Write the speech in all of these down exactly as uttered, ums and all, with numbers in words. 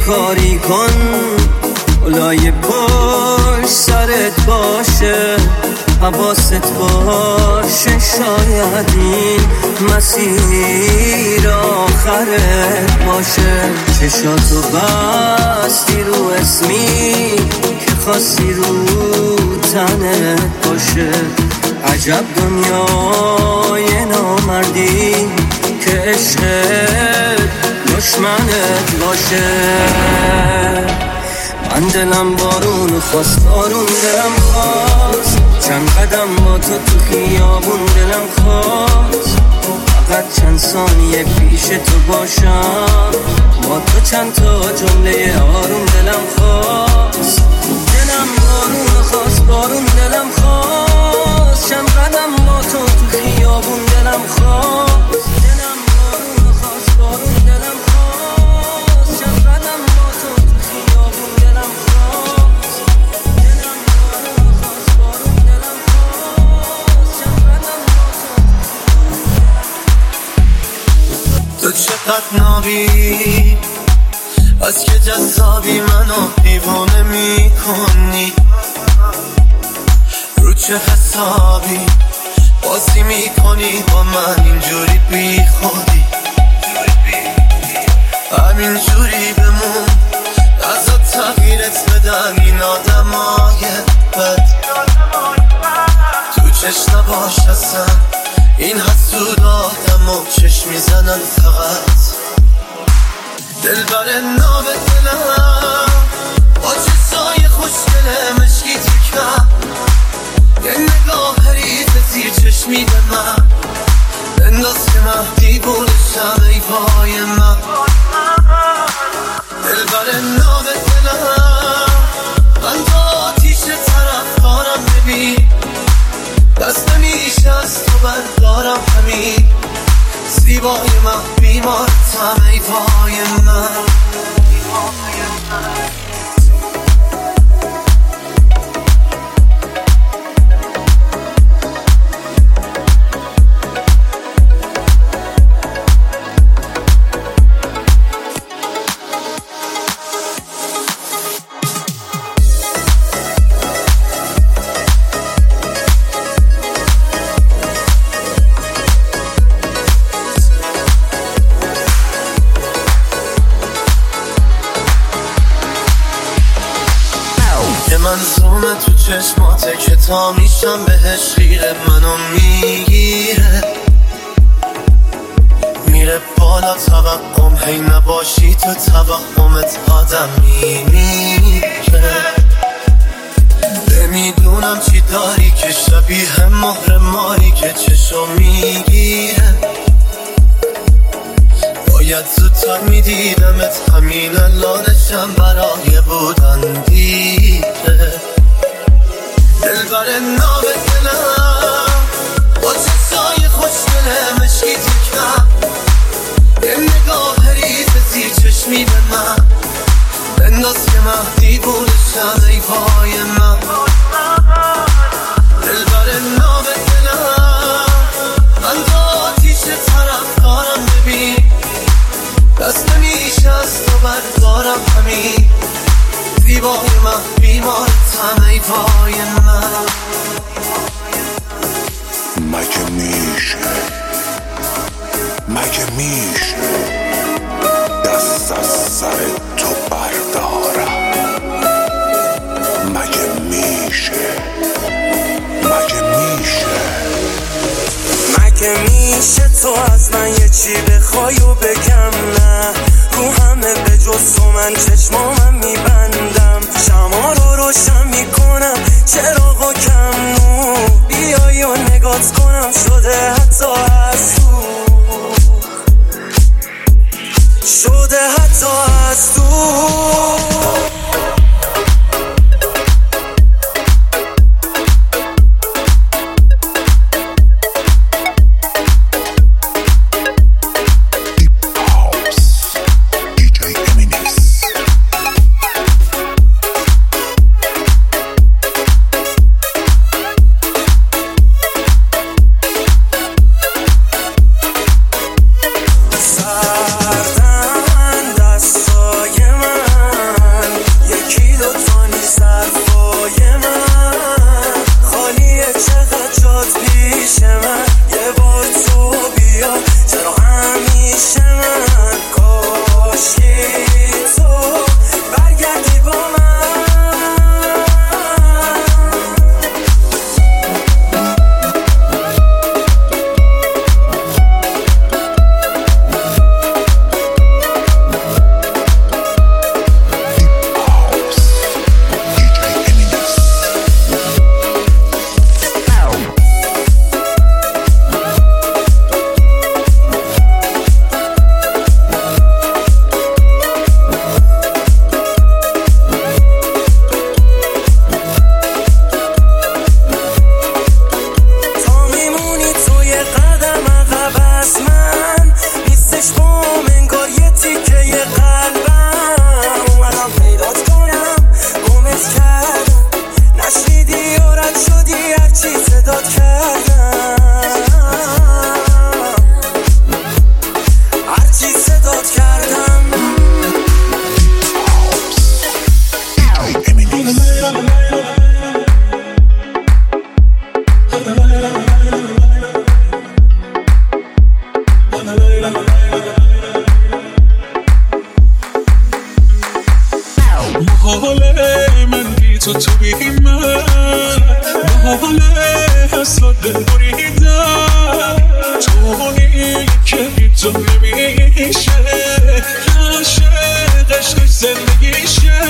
کاری کن لای پشت سرت باشه، حواست باشه، شاید این مسیر آخرت باشه. چشاتو بستی رو اسمی که خواستی رو تنت باشه. عجب دنیای نامردی که عشقت دشمنت باشه. من دلم بارون خواست، بارون دلم خواست، چند قدم با تو تو خیابون دلم خواست. فقط چند ثانیه پیش تو باشم، با تو چند تا جمله آروم دلم خواست. دلم بارون خواست، بارون دلم خواست، چند قدم با تو تو خیابون دلم خواست. دلم بارون خواست، بارون دلم خواست، چند قدم با تو تو خیابون دلم خواست. دلم بارون خواست، بارون دلم خواست، چند قدم با تو. تو چقدر نابی از که جذابی منو دیوانه میکنی، رو چه حسابی بازی میکنی با من اینجوری بی خودی. همینجوری بمون ازا تغییرت بدن این آدمای بد. تو چشم نباش اصلا این حسود آدم و چشم میزنن فقط. دل بر ناب دلم با چشای خوشگل مشکی تکم، یه نگاه حریف زیر چشمی به من بنداز که مهدی بودشم ای پای من. دل بر ناب دلم من با آتیش طرف دارم، ببین دست نمیشه از تو بردارم همین. زیبای من بیمارتم ای پای من. منظومه تو چشماته که تا میشم بهش خیره، منو میگیره میره بالا توقعم، هی نباشی تو توقعمت آدم میمیره. نمیدونم چی داری که شبیه مهر ماری که چشو میگیره. باید زودتر میدیدمت، همین الانشم برای بودن دیره. دل بر ناب دلم با چشای خوشگل مشکی تکم، یه نگاه حریف زیر چشمی به من بنداز که مهدی بودشم ای پای من. دل بر ناب دلم من با آتیش طرف دارم، ببین دست نمیشه از تو بردارم همین. زیبای من بیمارتم ای پای من. مگه میشه مگه میشه دست از سر تو بردارم؟ مگه میشه مگه میشه مگه میشه تو از من یه چی بخوای و بگم نه؟ رو همه به جز تو من چشمامم میبندم، شما رو روشن میکنم چراغا کم نور، بیایی و نگات کنم شده حتی از تو، شده حتی از تو. سردن دستای من محال من بی تو تو بی من، محال حساد بریدم، تو که بی تو نمیشه، عاشق عشقش زندگیشه.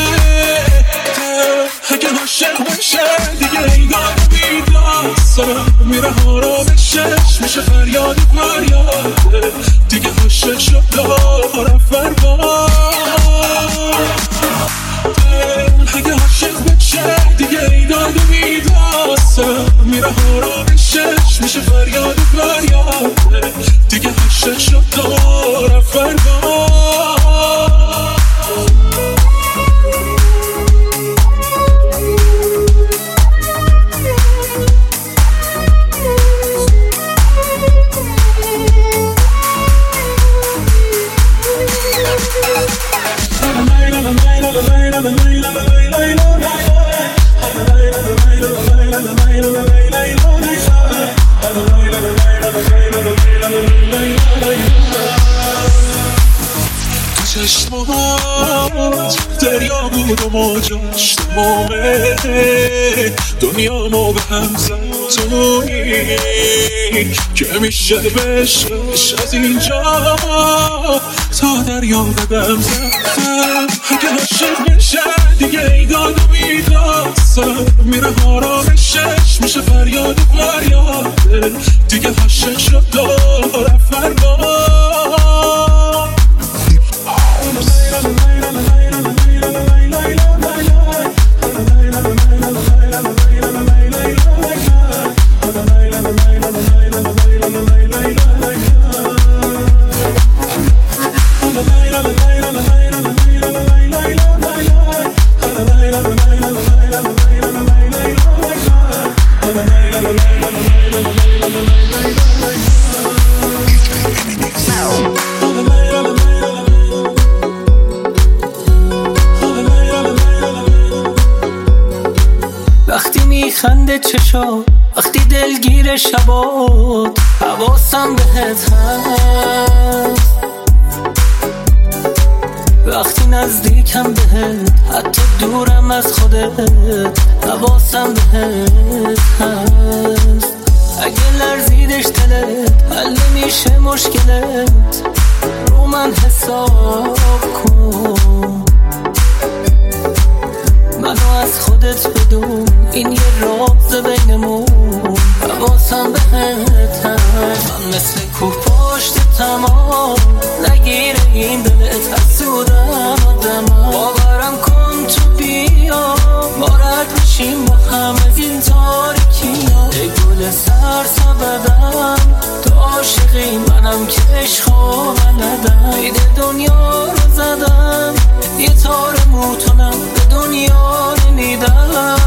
اگه عاشق بشه دیگه ایداد و بیداد، سرم میره آرامشش میشه فریاد فریاده، دیگه عاشق شد دارم فرمان. اگه عاشق بشه دیگه ایداد و بیداد، سرم میره آرامشش میشه فریاد فریاده، دیگه عاشق شد دارم فرمان. چشمات دریا بود و موجاش تمامه، دنیا ما به هم زد تویی که میشه بشش از اینجا تا دریا قدم زدم. اگه عاشق بشه دیگه ایداد و بیداد، سر میره آرامشش میشه فریاد و فریاده، دیگه عاشق شد دارم فرمان. وقتی میخنده چشا، وقتی دلگیر شبات، حواسم بهت هست، وقتی نزدیکم بهت، حتی دورم از خودت، حواسم بهت هست. اگه لرزیدش دلت، حل میشه مشکلت، رو من حساب کن، منو از خودت بدون، این یه راز بینمون، حواسم بهت هست. من مثل کوه پشت تمام، نگیره این دلت حسودم آدم، باورم کن تو بیا، بارد میشیم با هم از این تاریکی ها. ای گل سر سبدم تو عاشقی، منم که عشقا بلدم، عید دنیا رو زدم، یه تار موتونم به دنیا نمیدم.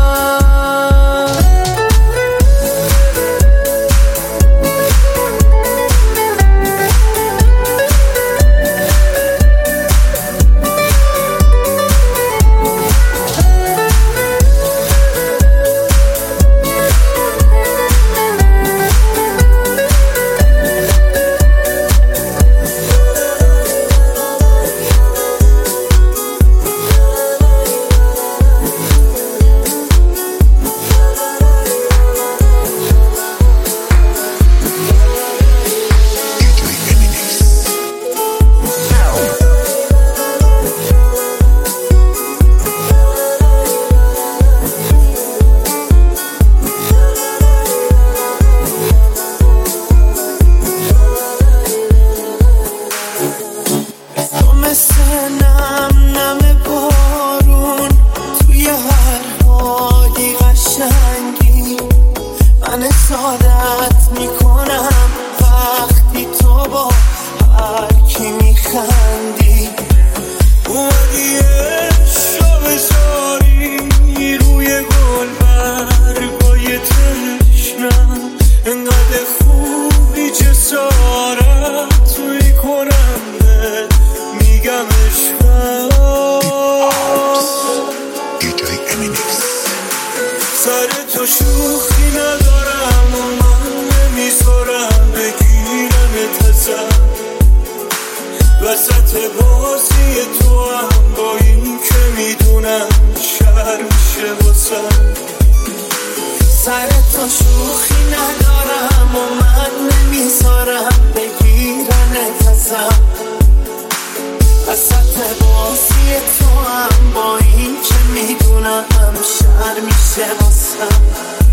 تو شوخی ندارم و من نمیذارم بگیرن نفسم وسط بازی تو هم با این که میدونم شر میشه واسم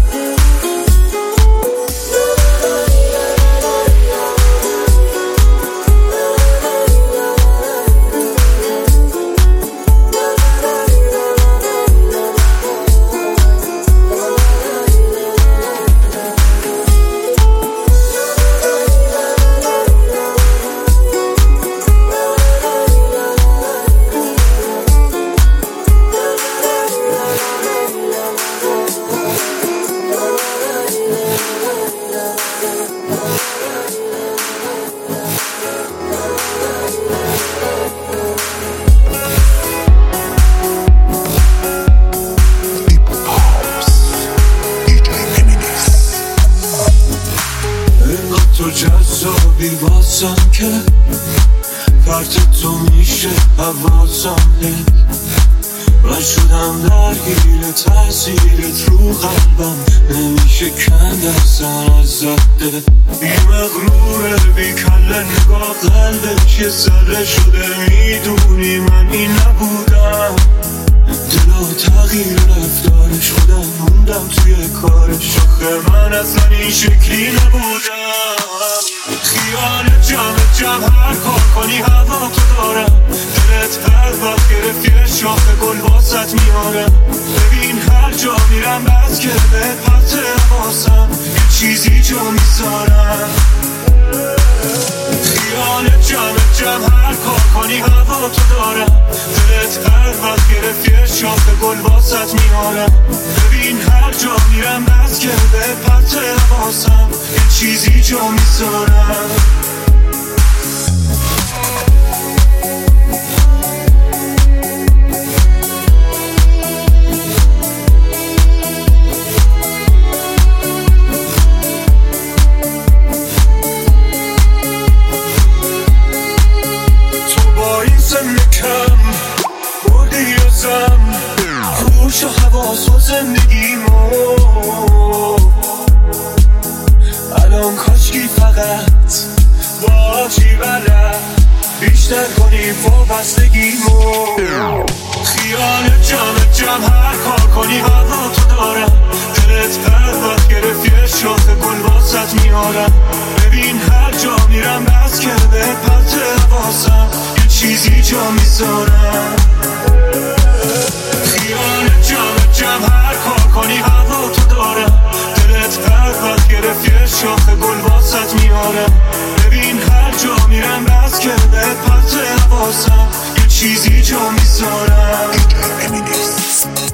تو جذابی واسم که فرد تو میشه حواسم من شدم درگیر تأثیرت رو قلبم نمیشه کند اصلا از زده بی مغروره بی کله نگاه قلبت یه ذره شده میدونی من این نبودم دلا تغییر رفتارش خودم موندم توی کارش آخه من اصلا این شکلی نبودم خیال جمع جمع هر کار کنی هوا تو دارم دلت هر وقت گرفتی شاخ گل واسط میارم ببین هر جا میرم بس که به پت حواسم یه چیزی جا میذارم خیال جمع جمع هر کار کنی هوا تو دارم دلت هر وقت گرفتی شاخ گل واسط میارم ببین هر جا میرم بس که به پت حواسم یه چیزی جا میذارم خوش و حواس و زندگیمو الان کاشکی فقط با چی بلد بیشتر کنی وابستگیمو خیال جمع جمع هر کار کنی هوا تو دارم دلت هر وقت گرفتی شاخ گل واسط میارم ببین هر جا میرم بس که به پت حواسم یه چیزی جا میذارم خیال جمع جمع هر کار کنی هوا تو دارم دلت هر وقت گرفتی شاخ گل واسط میارم ببین هر جا میرم بس که به پت حواسم یه چیزی جا میذارم.